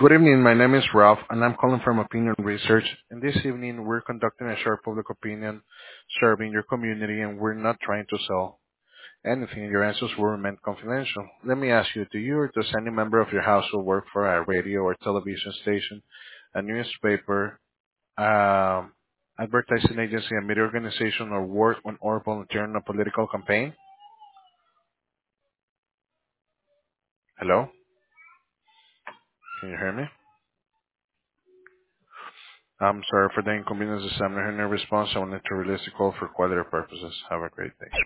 Good evening. My name is Ralph, and I'm calling from Opinion Research. And this evening, we're conducting a short public opinion survey in your community, and we're not trying to sell anything. Your answers will remain confidential. Let me ask you, do you or does any member of your household work for a radio or television station, a newspaper, advertising agency, a media organization, or work on or volunteer in a political campaign? Hello? Can you hear me? I'm sorry for the inconvenience. I'm not hearing a response. I wanted to release the call for quality purposes. Have a great day.